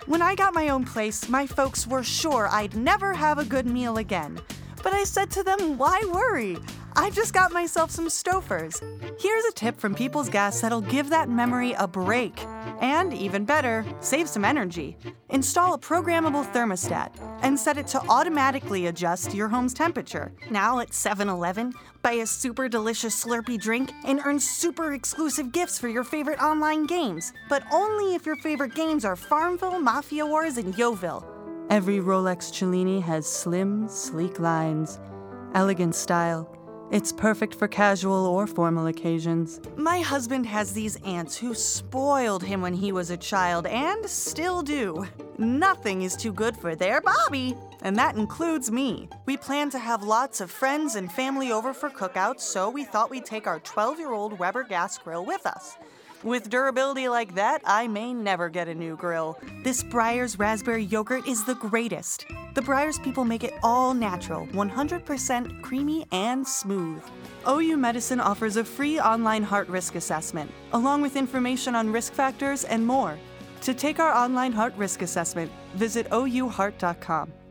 When I got my own place, my folks were sure I'd never have a good meal again. But I said to them, why worry? I just got myself some Stouffer's. Here's a tip from People's Gas that'll give that memory a break. And even better, save some energy. Install a programmable thermostat and set it to automatically adjust your home's temperature. Now at 7-Eleven, buy a super delicious Slurpee drink and earn super exclusive gifts for your favorite online games. But only if your favorite games are Farmville, Mafia Wars, and Yoville. Every Rolex Cellini has slim, sleek lines, elegant style. It's perfect for casual or formal occasions. My husband has these aunts who spoiled him when he was a child and still do. Nothing is too good for their Bobby, and that includes me. We plan to have lots of friends and family over for cookouts, so we thought we'd take our 12-year-old Weber gas grill with us. With durability like that, I may never get a new grill. This Breyers raspberry yogurt is the greatest. The Breyers people make it all natural, 100% creamy and smooth. OU Medicine offers a free online heart risk assessment, along with information on risk factors and more. To take our online heart risk assessment, visit ouheart.com.